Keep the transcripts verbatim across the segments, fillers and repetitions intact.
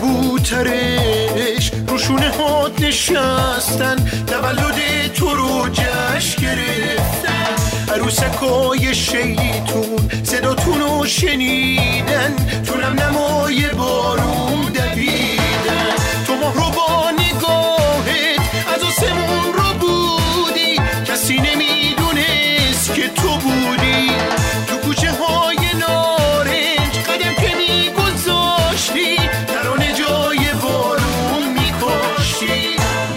کبوترش روشونه هات نشستن، تولد تو رو جشن گرفتن. عروسکای شیطون صداتون رو شنیدن، تو نم نمای بارون دویدن. تو ماه رو با نگاهت از آسمون رو بودی، کسی نمیدونست که تو بودی. تو کوچه های نارنج قدم که میگذاشتی، ترانه جای بارون میکاشتی.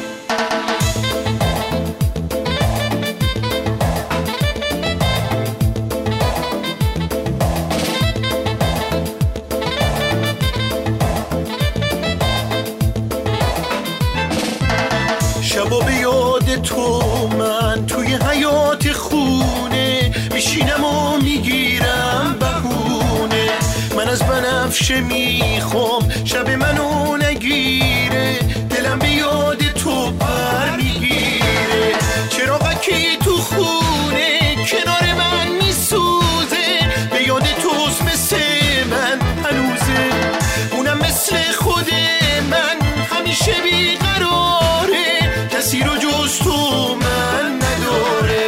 شبا به یاد تو من توی حیات خونه میشینم و میگیرم بهونه. من از بنفشه میخوام شب منو نگیره، دلم به یاد تو بر میگیره. چراغکی تو خونه کنار من میسوزه، به یاد توست مثل من هنوزه. اونم مثل خود من همیشه بیقراره، کسی رو جز تو من نداره.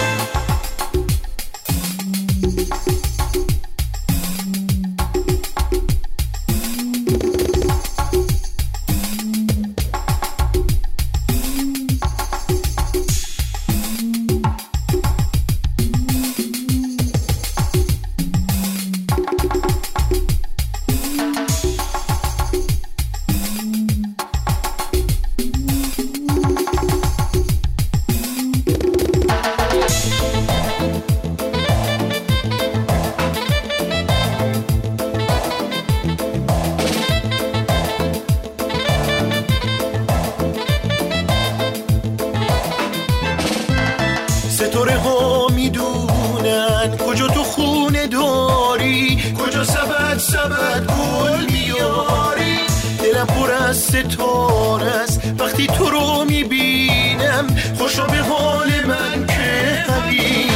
ستاره ها میدونن کجا تو خونه داری، کجا سبد سبد گل میاری. دلم پر از ستاره است وقتی تو رو میبینم، خوشا به حال من که حبیبم.